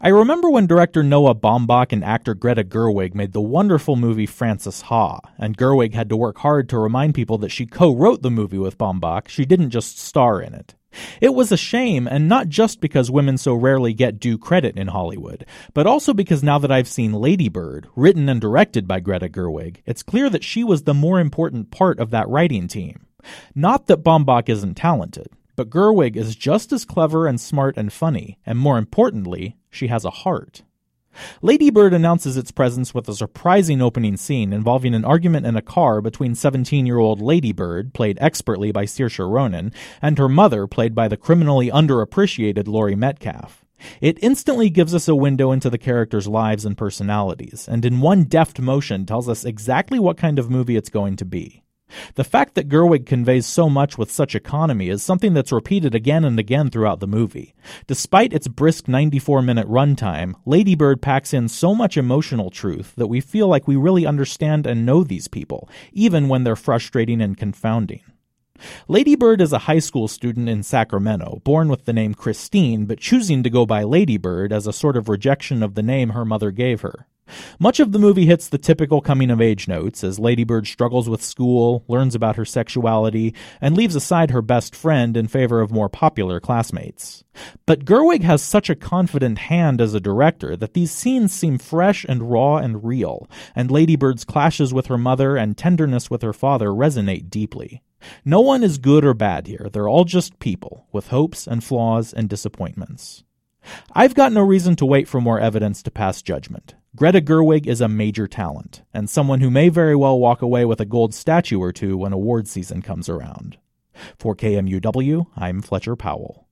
I remember when director Noah Baumbach and actor Greta Gerwig made the wonderful movie Frances Ha, and Gerwig had to work hard to remind people that she co-wrote the movie with Baumbach, she didn't just star in it. It was a shame, and not just because women so rarely get due credit in Hollywood, but also because now that I've seen Lady Bird, written and directed by Greta Gerwig, it's clear that she was the more important part of that writing team. Not that Baumbach isn't talented, but Gerwig is just as clever and smart and funny, and more importantly, she has a heart. Lady Bird announces its presence with a surprising opening scene involving an argument in a car between 17-year-old Lady Bird, played expertly by Saoirse Ronan, and her mother, played by the criminally underappreciated Laurie Metcalf. It instantly gives us a window into the characters' lives and personalities, and in one deft motion tells us exactly what kind of movie it's going to be. The fact that Gerwig conveys so much with such economy is something that's repeated again and again throughout the movie. Despite its brisk 94-minute runtime, Lady Bird packs in so much emotional truth that we feel like we really understand and know these people, even when they're frustrating and confounding. Lady Bird is a high school student in Sacramento, born with the name Christine, but choosing to go by Lady Bird as a sort of rejection of the name her mother gave her. Much of the movie hits the typical coming-of-age notes as Lady Bird struggles with school, learns about her sexuality, and leaves aside her best friend in favor of more popular classmates. But Gerwig has such a confident hand as a director that these scenes seem fresh and raw and real, and Lady Bird's clashes with her mother and tenderness with her father resonate deeply. No one is good or bad here, they're all just people, with hopes and flaws and disappointments. I've got no reason to wait for more evidence to pass judgment. Greta Gerwig is a major talent, and someone who may very well walk away with a gold statue or two when award season comes around. For KMUW, I'm Fletcher Powell.